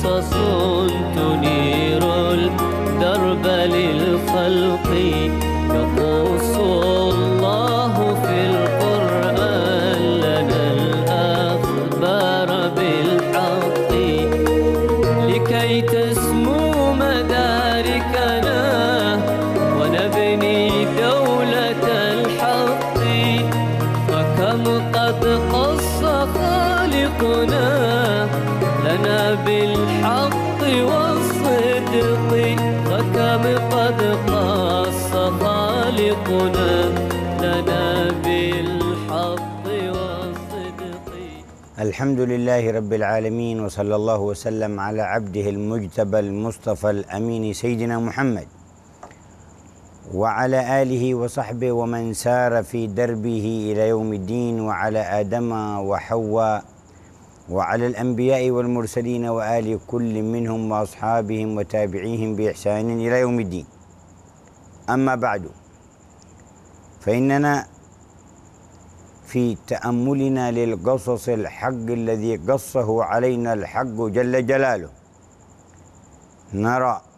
قصص تنير الدرب للخلق، يقص الله في القرآن لنا الأخبار بالحق، لكي تسمو مداركنا ونبني دولة الحق. فكم قد قص خالقنا لنا بالحق والصدق، فكم قد قص خالقنا لنا بالحق والصدق. الحمد لله رب العالمين، وصلى الله وسلم على عبده المجتبى المصطفى الأمين سيدنا محمد وعلى آله وصحبه ومن سار في دربه إلى يوم الدين، وعلى آدم وحواء وعلى الأنبياء والمرسلين وآل كل منهم وأصحابهم وتابعيهم بإحسان إلى يوم الدين. أما بعد، فإننا في تأملنا للقصص الحق الذي قصه علينا الحق جل جلاله نرى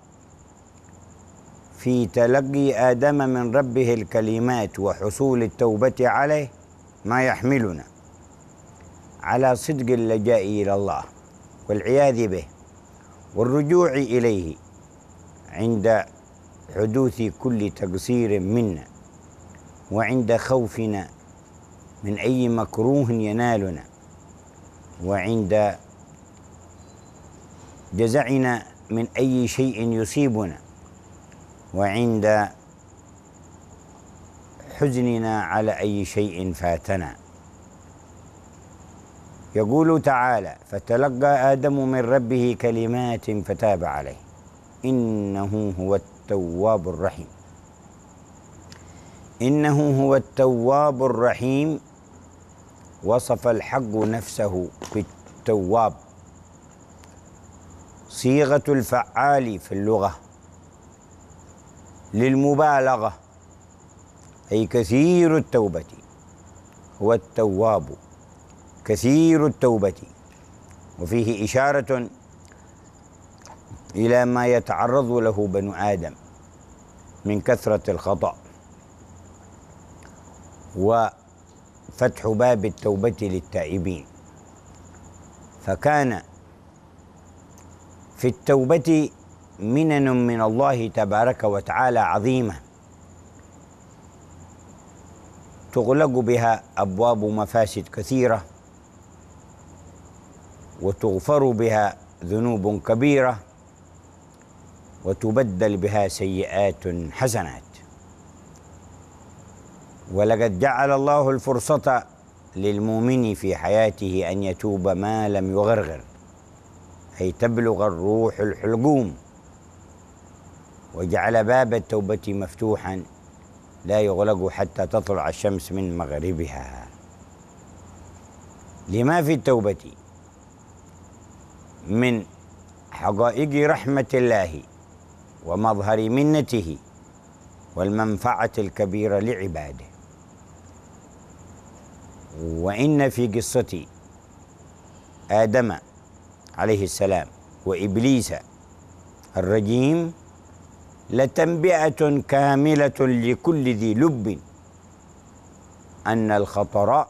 في تلقي آدم من ربه الكلمات وحصول التوبة عليه ما يحملنا على صدق اللجاء إلى الله والعياذ به والرجوع إليه عند حدوث كل تقصير منا، وعند خوفنا من أي مكروه ينالنا، وعند جزعنا من أي شيء يصيبنا، وعند حزننا على أي شيء فاتنا. يقول تعالى: فتلقى آدم من ربه كلمات فتاب عليه إنه هو التواب الرحيم. إنه هو التواب الرحيم. وصف الحق نفسه بالتواب، صيغة الفعال في اللغة للمبالغة، أي كثير التوبة. هو التواب كثير التوبة، وفيه إشارة إلى ما يتعرض له بنو آدم من كثرة الخطأ، وفتح باب التوبة للتائبين. فكان في التوبة منن من الله تبارك وتعالى عظيمة تغلق بها أبواب مفاسد كثيرة، وتغفر بها ذنوب كبيرة، وتبدل بها سيئات حسنات. ولقد جعل الله الفرصة للمؤمن في حياته أن يتوب ما لم يغرغر، أي تبلغ الروح الحلقوم، وجعل باب التوبة مفتوحا لا يغلق حتى تطلع الشمس من مغربها. لما في التوبة من حقائق رحمة الله ومظهر منته والمنفعة الكبيرة لعباده. وإن في قصة آدم عليه السلام وإبليس الرجيم لتنبئة كاملة لكل ذي لب أن الخطر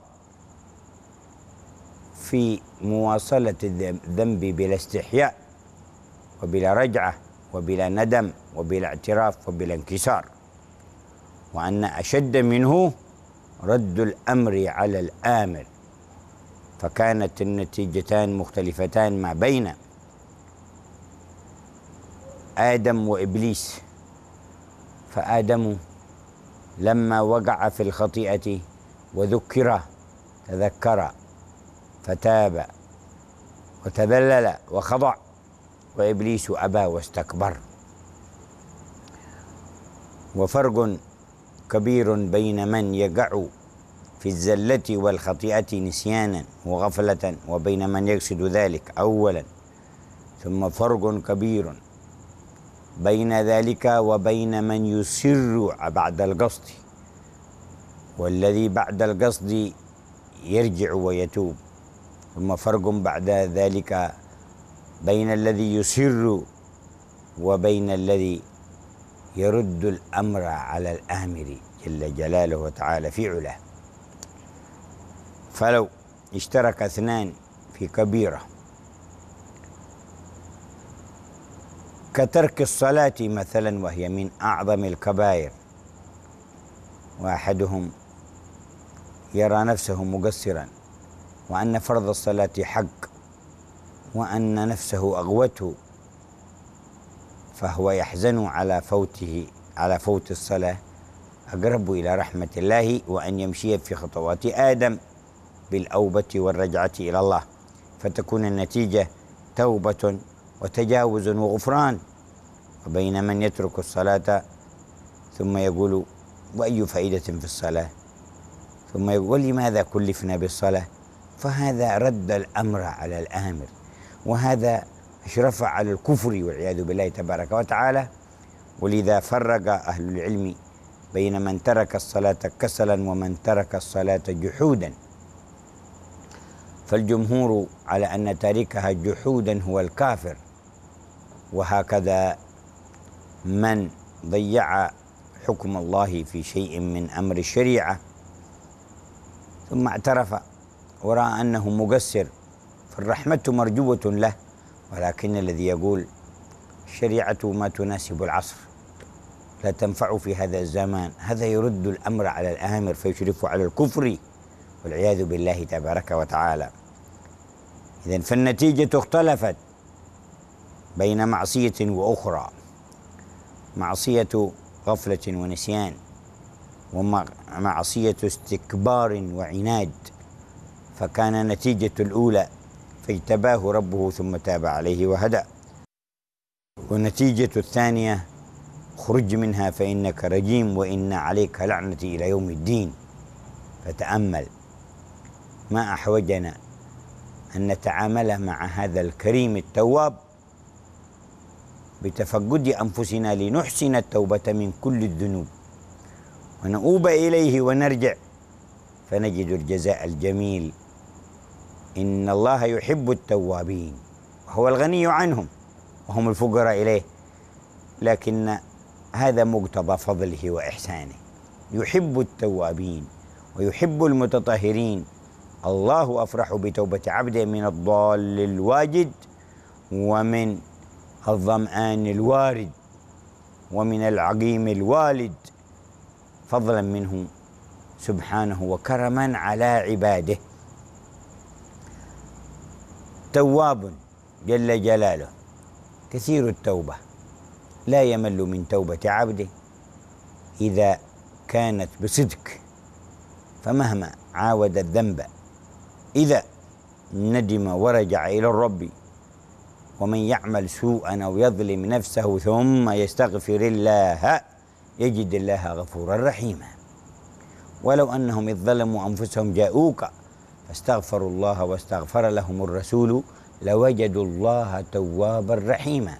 في مواصلة الذنب بلا استحياء وبلا رجعة وبلا ندم وبلا اعتراف وبلا انكسار، وأن أشد منه رد الأمر على الآمر. فكانت النتيجتان مختلفتان ما بين آدم وإبليس. فآدم لما وقع في الخطيئة وذكر تذكر فتاب وتذلل وخضع، وإبليس أبى واستكبر. وفرق كبير بين من يقع في الزلة والخطيئة نسيانا وغفلة وبين من يقصد ذلك أولا، ثم فرق كبير بين ذلك وبين من يسر بعد القصد، والذي بعد القصد يرجع ويتوب. ثم فرق بعد ذلك بين الذي يصر وبين الذي يرد الأمر على الآمر جل جلاله وتعالى في علاه. فلو اشترك اثنان في كبيرة كترك الصلاة مثلا، وهي من أعظم الكبائر، وأحدهم يرى نفسه مقصرا وأن فرض الصلاة حق وأن نفسه أغوته، فهو يحزن على فوت الصلاة، أقرب إلى رحمة الله وأن يمشي في خطوات آدم بالأوبة والرجعة إلى الله، فتكون النتيجة توبة وتجاوز وغفران. وبين من يترك الصلاة ثم يقول وأي فائدة في الصلاة، ثم يقول ولماذا كلفنا بالصلاة، فهذا رد الأمر على الآمر، وهذا أشرف على الكفر والعياذ بالله تبارك وتعالى. ولذا فرق أهل العلم بين من ترك الصلاة كسلا ومن ترك الصلاة جحودا، فالجمهور على أن تاركها جحودا هو الكافر، وهكذا من ضيع حكم الله في شيء من أمر الشريعة ثم اعترف ورأى أنه مقصر، فالرحمة مرجوة له، ولكن الذي يقول الشريعة ما تناسب العصر لا تنفع في هذا الزمان، هذا يرد الأمر على الآمر فيشرف على الكفر والعياذ بالله تبارك وتعالى. إذن فالنتيجة اختلفت بين معصية وأخرى، معصية غفلة ونسيان، ومعصية استكبار وعناد، فكان نتيجة الأولى فاجتباه ربه ثم تاب عليه وهدى، ونتيجة الثانية خرج منها فإنك رجيم وإن عليك لعنتي إلى يوم الدين. فتأمل ما أحوجنا أن نتعامل مع هذا الكريم التواب بتفقد أنفسنا لنحسن التوبة من كل الذنوب ونؤوب إليه ونرجع فنجد الجزاء الجميل. إن الله يحب التوابين وهو الغني عنهم وهم الفقراء إليه، لكن هذا مقتضى فضله وإحسانه، يحب التوابين ويحب المتطهرين. الله أفرح بتوبة عبده من الضال الواجد ومن الظمآن الوارد ومن العقيم الوالد، فضلا منه سبحانه وكرما على عباده. تواب جل جلاله كثير التوبة، لا يمل من توبة عبده إذا كانت بصدق، فمهما عاود الذنب إذا ندم ورجع إلى الرب. ومن يعمل سوءا أو يظلم نفسه ثم يستغفر الله يجد الله غفورا رحيما. ولو أنهم إذ ظلموا أنفسهم جاءوك فاستغفروا الله واستغفر لهم الرسول لوجدوا الله توابا رحيما.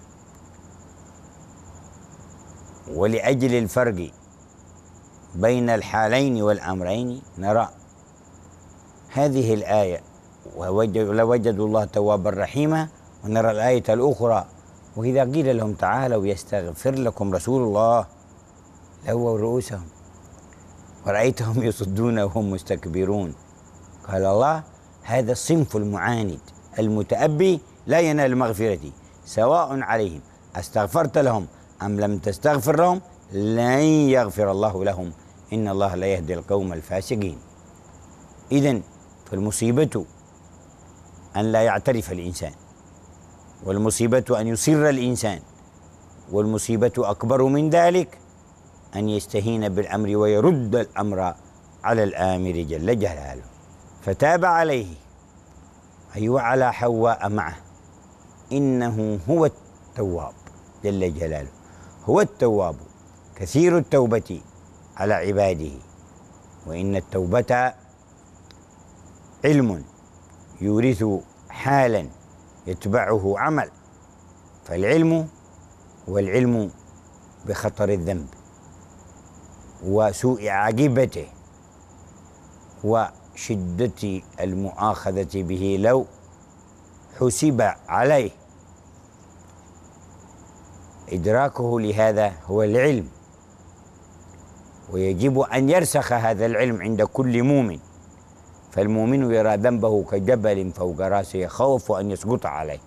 ولأجل الفرق بين الحالين والأمرين نرى هذه الآية لوجدوا الله توابا رحيما، ونرى الآية الأخرى وإذا قيل لهم تعالوا يستغفر لكم رسول الله لووا رؤوسهم ورأيتهم يصدون وهم مستكبرون. قال الله هذا الصنف المعاند المتأبي لا ينال مغفرتي سواء عليهم استغفرت لهم أم لم تستغفر لهم لن يغفر الله لهم إن الله لا يهدي القوم الفاسقين. إذن فالمصيبة أن لا يعترف الإنسان، والمصيبة أن يصر الإنسان، والمصيبة أكبر من ذلك أن يستهين بالأمر ويرد الأمر على الآمر جل جلاله. فتاب عليه أي وعلى حواء معه، إنه هو التواب جل جلاله، هو التواب كثير التوبة على عباده. وإن التوبة علم يورث حالا يتبعه عمل، فالعلم هو العلم بخطر الذنب وسوء عاقبته وشدة المؤاخذة به لو حسب عليه إدراكه لهذا هو العلم، ويجب أن يرسخ هذا العلم عند كل مؤمن. فالمؤمن يرى ذنبه كجبل فوق راسه يخاف أن يسقط عليه،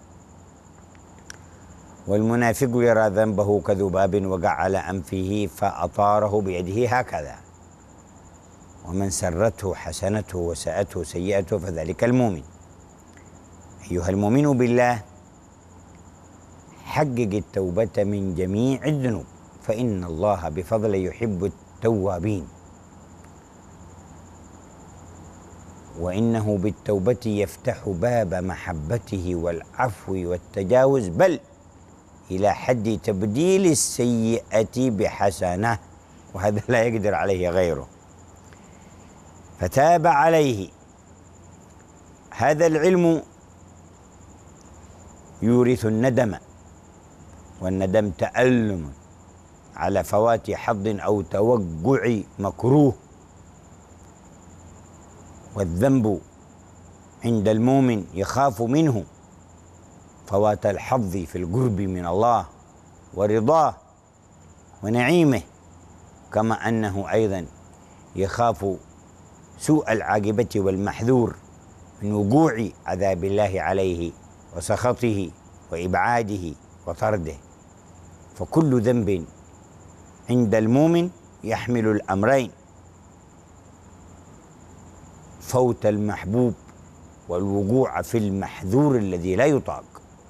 والمنافق يرى ذنبه كذباب وقع على أنفه فأطاره بيده هكذا. ومن سرته حسنته وساءته سيئته فذلك المؤمن. أيها المؤمن بالله، حقق التوبة من جميع الذنوب، فإن الله بفضله يحب التوابين، وإنه بالتوبة يفتح باب محبته والعفو والتجاوز، بل إلى حد تبديل السيئة بحسنة، وهذا لا يقدر عليه غيره. فتاب عليه. هذا العلم يورث الندم، والندم تألم على فوات حظ أو توقع مكروه. والذنب عند المؤمن يخاف منه فوات الحظ في القرب من الله ورضاه ونعيمه، كما أنه أيضا يخاف سوء العاقبة والمحذور من وقوع عذاب الله عليه وسخطه وإبعاده وطرده. فكل ذنب عند المؤمن يحمل الأمرين: فوت المحبوب والوقوع في المحذور الذي لا يطاق.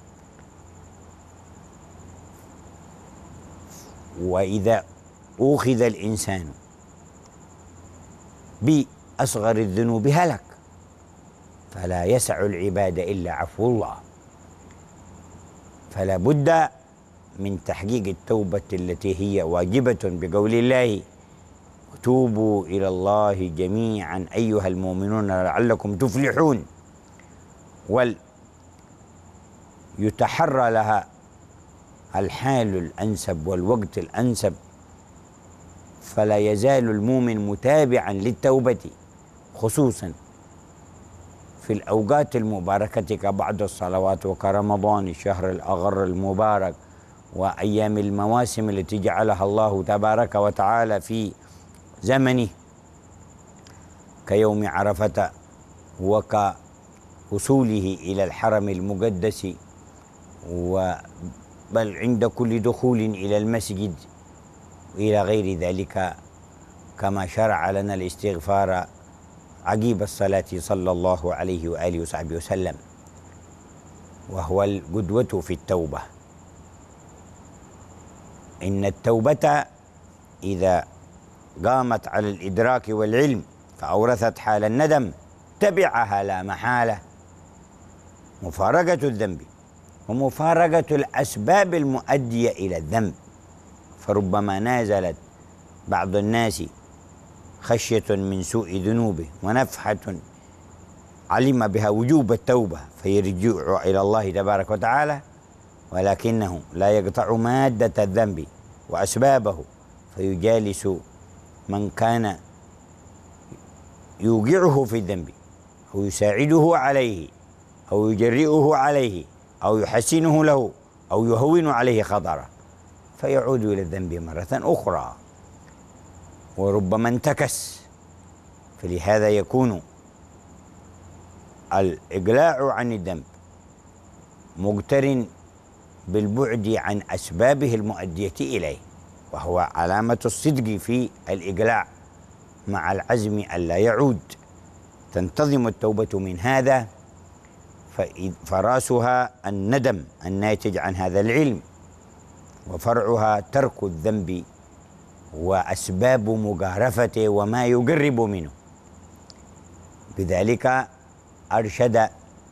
وإذا أُخذ الإنسان بأصغر الذنوب هلك، فلا يسع العباد إلا عفو الله. فلا بد من تحقيق التوبة التي هي واجبة بقول الله: وتوبوا إلى الله جميعا أيها المؤمنون لعلكم تفلحون. ويتحرى لها الحال الأنسب والوقت الأنسب، فلا يزال المؤمن متابعا للتوبة، خصوصا في الأوقات المباركة كبعد الصلوات وكرمضان الشهر الأغر المبارك، وأيام المواسم التي جعلها الله تبارك وتعالى في زمنه، كيوم عرفة وكوصوله إلى الحرم المقدس، بل عند كل دخول إلى المسجد وإلى غير ذلك، كما شرع لنا الاستغفار عقيب الصلاة صلى الله عليه وآله وصحبه وسلم، وهو القدوة في التوبة. إن التوبة إذا قامت على الإدراك والعلم فأورثت حال الندم، تبعها لا محالة مفارقة الذنب ومفارقة الأسباب المؤدية إلى الذنب. فربما نازلت بعض الناس خشية من سوء ذنوبه ونفحة علم بها وجوب التوبة فيرجع إلى الله تبارك وتعالى، ولكنه لا يقطع مادة الذنب وأسبابه، فيجالس من كان يوقعه في الذنب أو يساعده عليه أو يجرئه عليه أو يحسنه له أو يهون عليه خطره، فيعود إلى الذنب مرة أخرى، وربما انتكس. فلهذا يكون الإقلاع عن الذنب مقترن بالبعد عن أسبابه المؤدية إليه، وهو علامة الصدق في الإقلاع مع العزم ألا يعود. تنتظم التوبة من هذا، فراسها الندم الناتج عن هذا العلم، وفرعها ترك الذنب وأسباب مقارفته وما يقرب منه. بذلك أرشد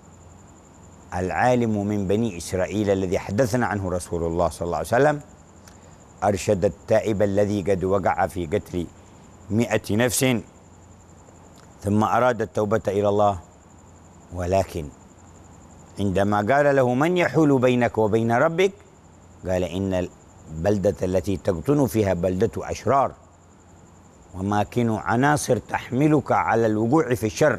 العالم من بني إسرائيل الذي حدثنا عنه رسول الله صلى الله عليه وسلم، أرشد التائب الذي قد وقع في قتل 100 نفس ثم أراد التوبة إلى الله، ولكن عندما قال له: من يحول بينك وبين ربك؟ قال: إن البلدة التي تقطن فيها بلدة أشرار، وماكن عناصر تحملك على الوقوع في الشر،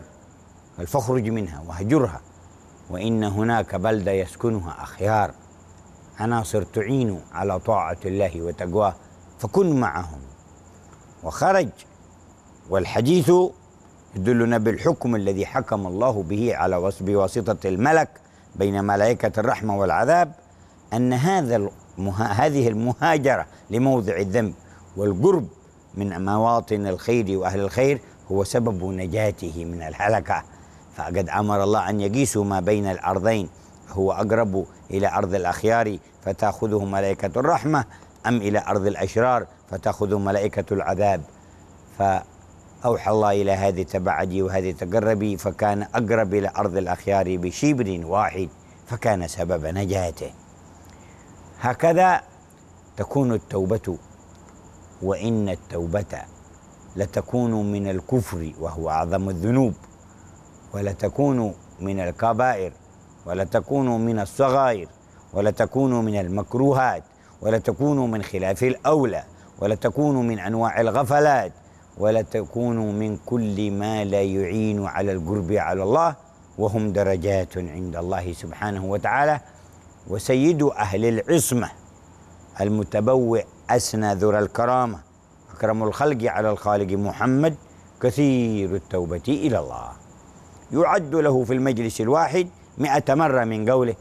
فاخرج منها واهجرها، وإن هناك بلدة يسكنها أخيار. عناصر تعين على طاعة الله وتقواه فكن معهم. وخرج، والحديث يدلنا بالحكم الذي حكم الله به على بواسطة الملك بين ملائكة الرحمة والعذاب، أن هذه المهاجرة لموضع الذنب والقرب من مواطن الخير وأهل الخير هو سبب نجاته من الهلكة. فقد أمر الله أن يقيسوا ما بين الأرضين، هو أقرب إلى أرض الأخيار فتأخذه ملائكة الرحمة أم إلى أرض الأشرار فتأخذه ملائكة العذاب. فأوحى الله إلى هذه تبعدي وهذه تقربي، فكان أقرب إلى أرض الأخيار بشبر واحد فكان سبب نجاته. هكذا تكون التوبة، وإن التوبة لتكون من الكفر وهو أعظم الذنوب، ولتكون من الكبائر، ولتكون من الصغائر، ولتكون من المكروهات، ولتكون من خلاف الأولى، ولتكون من أنواع الغفلات، ولتكون من كل ما لا يعين على القرب على الله، وهم درجات عند الله سبحانه وتعالى. وسيد أهل العصمة المتبوئ أسنى ذر الكرامة أكرم الخلق على الخالق محمد كثير التوبة إلى الله، يعد له في المجلس الواحد 100 مرة من قوله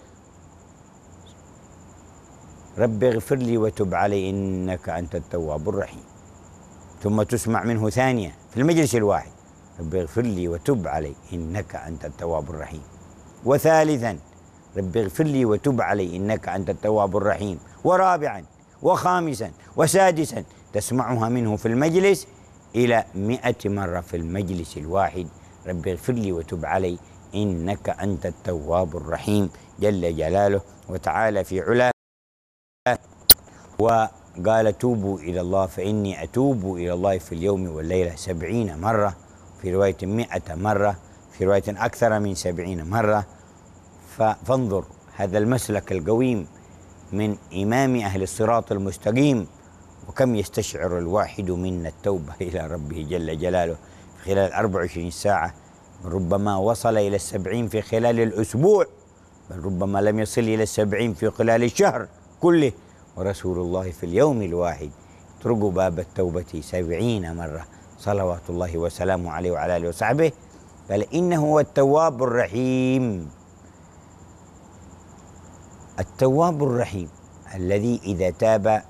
رب اغفر لي وتب علي إنك أنت التواب الرحيم، ثم تسمع منه ثانية في المجلس الواحد رب اغفر لي وتب علي إنك أنت التواب الرحيم، وثالثا رب اغفر لي وتب علي إنك أنت التواب الرحيم، ورابعا وخامسا وسادسا تسمعها منه في المجلس إلى 100 مرة في المجلس الواحد رب اغفر لي وتب علي إنك أنت التواب الرحيم جل جلاله وتعالى في علاه. وقال توبوا إلى الله فإني أتوب إلى الله في اليوم والليلة 70 مرة، في رواية 100 مرة، في رواية أكثر من 70 مرة. فانظر هذا المسلك القويم من إمام أهل الصراط المستقيم، وكم يستشعر الواحد منا التوبة إلى ربه جل جلاله في خلال 24 ساعة، ربما وصل إلى 70 في خلال الأسبوع، بل ربما لم يصل إلى 70 في خلال الشهر كله، ورسول الله في اليوم الواحد يطرق باب التوبة 70 مرة صلوات الله وسلامه عليه وعلى آله وصحبه. قال إنه هو التواب الرحيم، التواب الرحيم الذي إذا تاب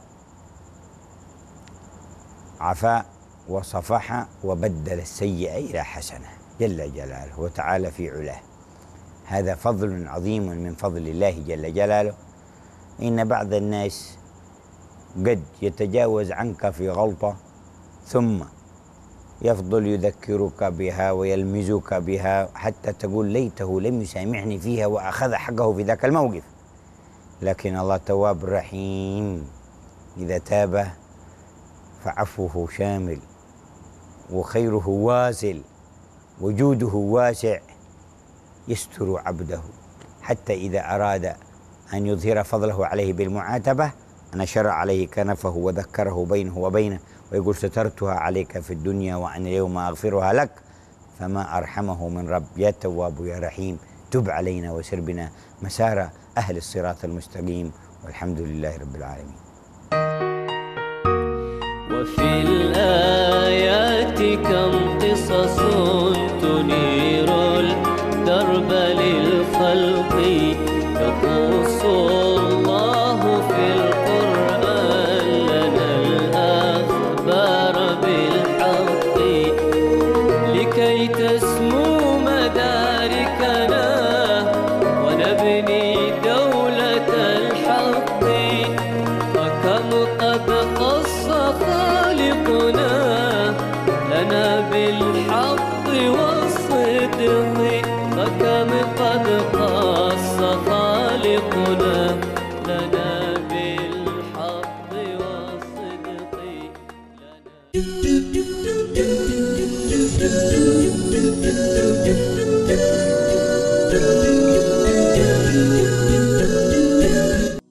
عفا وصفح وبدل السيئة إلى حسنة جل جلاله وتعالى في علاه. هذا فضل عظيم من فضل الله جل جلاله. إن بعض الناس قد يتجاوز عنك في غلطة ثم يفضل يذكرك بها ويلمزك بها حتى تقول ليته لم يسامحني فيها وأخذ حقه في ذاك الموقف. لكن الله تواب رحيم، إذا تاب فعفوه شامل وخيره واسل وجوده واسع، يستر عبده حتى إذا أراد أن يظهر فضله عليه بالمعاتبة نشر عليه كنفه وذكره بينه وبينه ويقول سترتها عليك في الدنيا وأنا اليوم أغفرها لك. فما أرحمه من رب. يا تواب يا رحيم تب علينا وسر بنا مسار أهل الصراط المستقيم، والحمد لله رب العالمين. وفي الآيات كم قصص تنير الدرب للخلق، يقص الله في القرآن لنا الأخبار بالحق، لكي تسمو مداركنا ونبني دولة الحق. وكم قد قص خالقنا لنا بالحق والصدق، وكم قد قص خالقنا لنا